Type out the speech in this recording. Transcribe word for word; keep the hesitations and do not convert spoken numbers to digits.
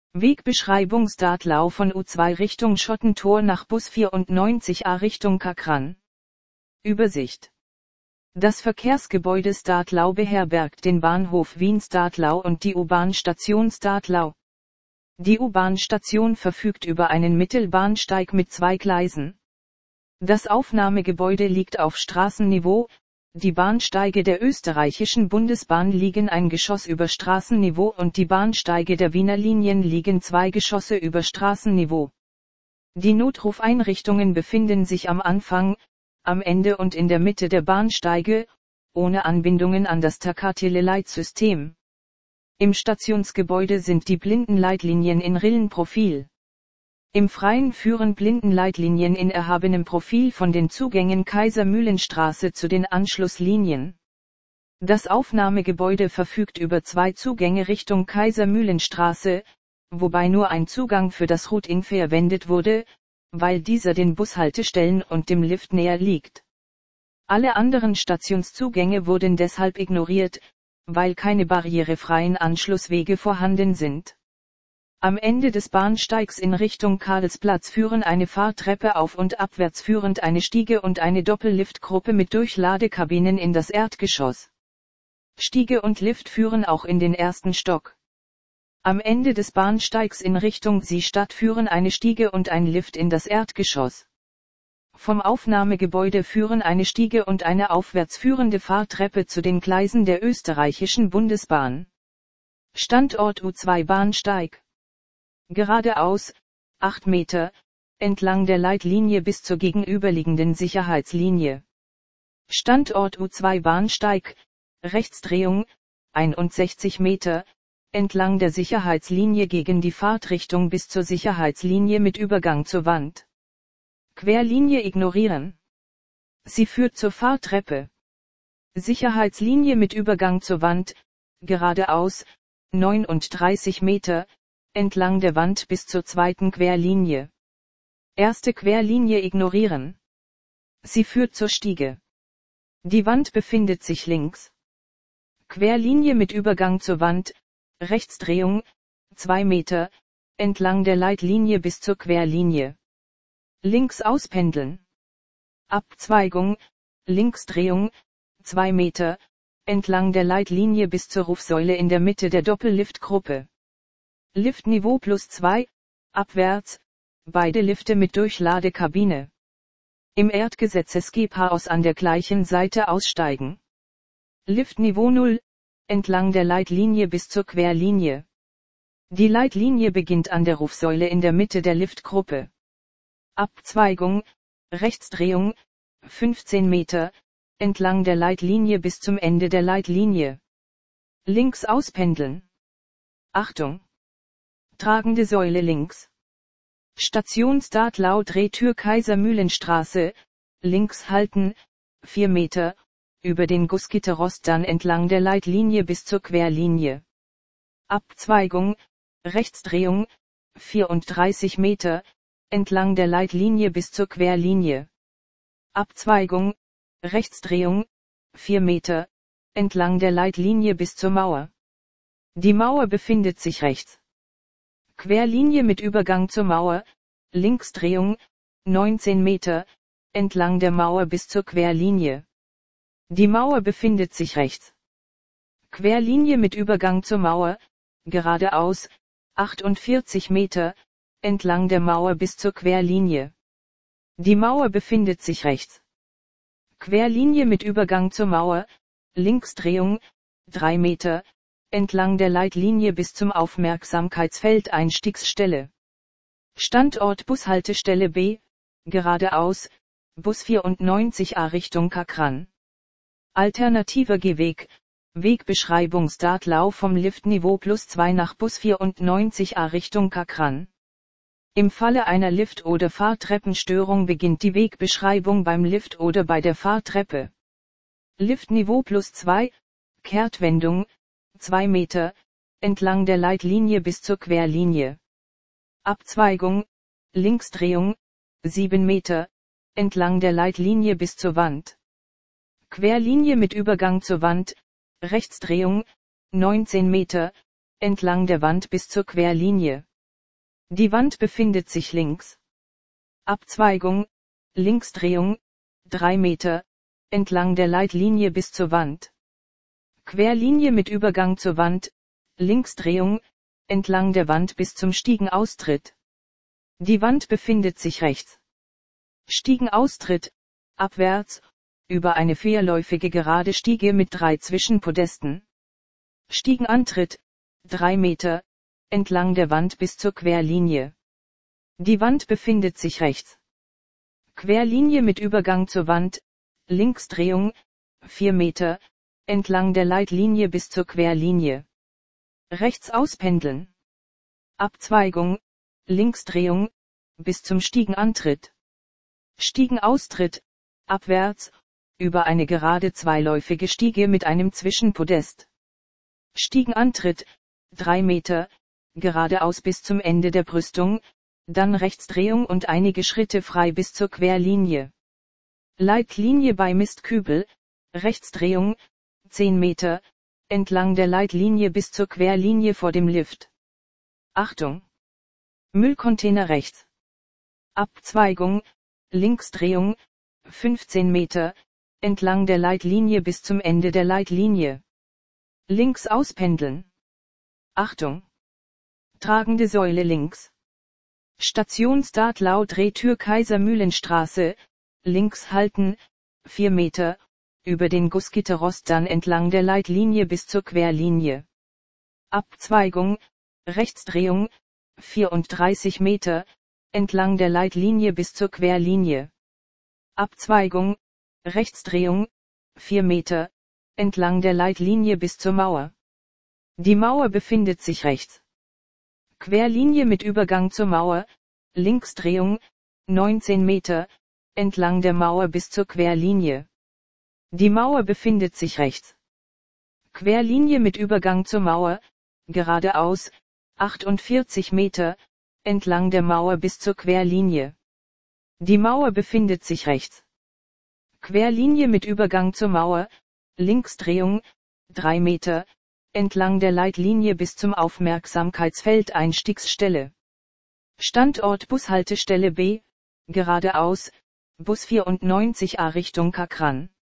Wegbeschreibung Startlau von U zwei Richtung Schottentor nach Bus vierundneunzig A Richtung Kakran. Übersicht. Das Verkehrsgebäude Startlau beherbergt den Bahnhof Wien Startlau und die U-Bahn-Station Startlau. Die U-Bahn-Station verfügt über einen Mittelbahnsteig mit zwei Gleisen. Das Aufnahmegebäude liegt auf Straßenniveau. Die Bahnsteige der österreichischen Bundesbahn liegen ein Geschoss über Straßenniveau und die Bahnsteige der Wiener Linien liegen zwei Geschosse über Straßenniveau. Die Notrufeinrichtungen befinden sich am Anfang, am Ende und in der Mitte der Bahnsteige, ohne Anbindungen an das Takatele-Leitsystem. Im Stationsgebäude sind die Blindenleitlinien in Rillenprofil. Im Freien führen Blindenleitlinien in erhabenem Profil von den Zugängen Kaisermühlenstraße zu den Anschlusslinien. Das Aufnahmegebäude verfügt über zwei Zugänge Richtung Kaisermühlenstraße, wobei nur ein Zugang für das Routing verwendet wurde, weil dieser den Bushaltestellen und dem Lift näher liegt. Alle anderen Stationszugänge wurden deshalb ignoriert, weil keine barrierefreien Anschlusswege vorhanden sind. Am Ende des Bahnsteigs in Richtung Karlsplatz führen eine Fahrtreppe auf und abwärts führend eine Stiege und eine Doppelliftgruppe mit Durchladekabinen in das Erdgeschoss. Stiege und Lift führen auch in den ersten Stock. Am Ende des Bahnsteigs in Richtung Seestadt führen eine Stiege und ein Lift in das Erdgeschoss. Vom Aufnahmegebäude führen eine Stiege und eine aufwärts führende Fahrtreppe zu den Gleisen der österreichischen Bundesbahn. Standort U zwei Bahnsteig. Geradeaus, acht Meter, entlang der Leitlinie bis zur gegenüberliegenden Sicherheitslinie. Standort U zwei Bahnsteig, Rechtsdrehung, einundsechzig Meter, entlang der Sicherheitslinie gegen die Fahrtrichtung bis zur Sicherheitslinie mit Übergang zur Wand. Querlinie ignorieren. Sie führt zur Fahrtreppe. Sicherheitslinie mit Übergang zur Wand, geradeaus, neununddreißig Meter, entlang der Wand bis zur zweiten Querlinie. Erste Querlinie ignorieren. Sie führt zur Stiege. Die Wand befindet sich links. Querlinie mit Übergang zur Wand, Rechtsdrehung, zwei Meter, entlang der Leitlinie bis zur Querlinie. Links auspendeln. Abzweigung, Linksdrehung, zwei Meter, entlang der Leitlinie bis zur Rufsäule in der Mitte der Doppelliftgruppe. Liftniveau plus zwei, abwärts, beide Lifte mit Durchladekabine. Im Erdgesetzes-Chaos an der gleichen Seite aussteigen. Liftniveau null, entlang der Leitlinie bis zur Querlinie. Die Leitlinie beginnt an der Rufsäule in der Mitte der Liftgruppe. Abzweigung, Rechtsdrehung, fünfzehn Meter, entlang der Leitlinie bis zum Ende der Leitlinie. Links auspendeln. Achtung! Tragende Säule links. Station Startlau Drehtür Kaisermühlenstraße, links halten, vier Meter, über den Gussgitterrost dann entlang der Leitlinie bis zur Querlinie. Abzweigung, Rechtsdrehung, vierunddreißig Meter, entlang der Leitlinie bis zur Querlinie. Abzweigung, Rechtsdrehung, vier Meter, entlang der Leitlinie bis zur Mauer. Die Mauer befindet sich rechts. Querlinie mit Übergang zur Mauer, Linksdrehung, neunzehn Meter, entlang der Mauer bis zur Querlinie. Die Mauer befindet sich rechts. Querlinie mit Übergang zur Mauer, geradeaus, achtundvierzig Meter, entlang der Mauer bis zur Querlinie. Die Mauer befindet sich rechts. Querlinie mit Übergang zur Mauer, Linksdrehung, drei Meter, entlang der Leitlinie bis zum Aufmerksamkeitsfeld Einstiegsstelle. Standort Bushaltestelle B, geradeaus, Bus vierundneunzig A Richtung Kakran. Alternativer Gehweg, Wegbeschreibung Startlau vom Liftniveau plus zwei nach Bus vierundneunzig A Richtung Kakran. Im Falle einer Lift- oder Fahrtreppenstörung beginnt die Wegbeschreibung beim Lift oder bei der Fahrtreppe. Liftniveau plus zwei, Kehrtwendung, zwei Meter, entlang der Leitlinie bis zur Querlinie. Abzweigung, Linksdrehung, sieben Meter, entlang der Leitlinie bis zur Wand. Querlinie mit Übergang zur Wand, Rechtsdrehung, neunzehn Meter, entlang der Wand bis zur Querlinie. Die Wand befindet sich links. Abzweigung, Linksdrehung, drei Meter, entlang der Leitlinie bis zur Wand. Querlinie mit Übergang zur Wand, Linksdrehung, entlang der Wand bis zum Stiegenaustritt. Die Wand befindet sich rechts. Stiegenaustritt, abwärts, über eine vierläufige gerade Stiege mit drei Zwischenpodesten. Stiegenantritt, drei Meter, entlang der Wand bis zur Querlinie. Die Wand befindet sich rechts. Querlinie mit Übergang zur Wand, Linksdrehung, vier Meter, entlang der Leitlinie bis zur Querlinie. Rechts auspendeln. Abzweigung, Linksdrehung, bis zum Stiegenantritt. Stiegenaustritt, abwärts, über eine gerade zweiläufige Stiege mit einem Zwischenpodest. Stiegenantritt, drei Meter, geradeaus bis zum Ende der Brüstung, dann Rechtsdrehung und einige Schritte frei bis zur Querlinie. Leitlinie bei Mistkübel, Rechtsdrehung, zehn Meter, entlang der Leitlinie bis zur Querlinie vor dem Lift. Achtung! Müllcontainer rechts. Abzweigung, Linksdrehung, fünfzehn Meter, entlang der Leitlinie bis zum Ende der Leitlinie. Links auspendeln. Achtung! Tragende Säule links. Station Stadlau Drehtür Kaisermühlenstraße, links halten, vier Meter, über den Gussgitterrost dann entlang der Leitlinie bis zur Querlinie. Abzweigung, Rechtsdrehung, vierunddreißig Meter, entlang der Leitlinie bis zur Querlinie. Abzweigung, Rechtsdrehung, vier Meter, entlang der Leitlinie bis zur Mauer. Die Mauer befindet sich rechts. Querlinie mit Übergang zur Mauer, Linksdrehung, neunzehn Meter, entlang der Mauer bis zur Querlinie. Die Mauer befindet sich rechts. Querlinie mit Übergang zur Mauer, geradeaus, achtundvierzig Meter, entlang der Mauer bis zur Querlinie. Die Mauer befindet sich rechts. Querlinie mit Übergang zur Mauer, Linksdrehung, drei Meter, entlang der Leitlinie bis zum Aufmerksamkeitsfeld Einstiegsstelle. Standort Bushaltestelle B, geradeaus, Bus vierundneunzig A Richtung Kakran.